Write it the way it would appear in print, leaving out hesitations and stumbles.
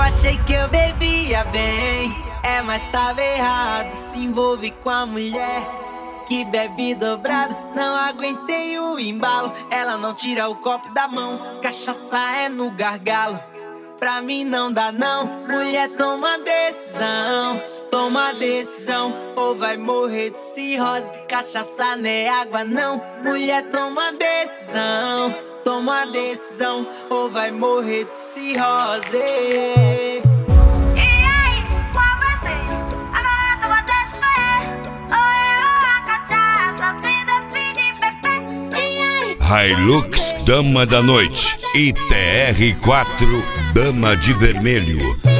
achei que eu bebia bem, mas tava errado. Se envolve com a mulher que bebe dobrado. Não aguentei o embalo, ela não tira o copo da mão. Cachaça é no gargalo, pra mim não dá não. Mulher, toma decisão, ou vai morrer de cirrose. Cachaça não é água não. Mulher, toma decisão, ou vai morrer de cirrose. Hilux Dama da Noite e TR4 Dama de Vermelho.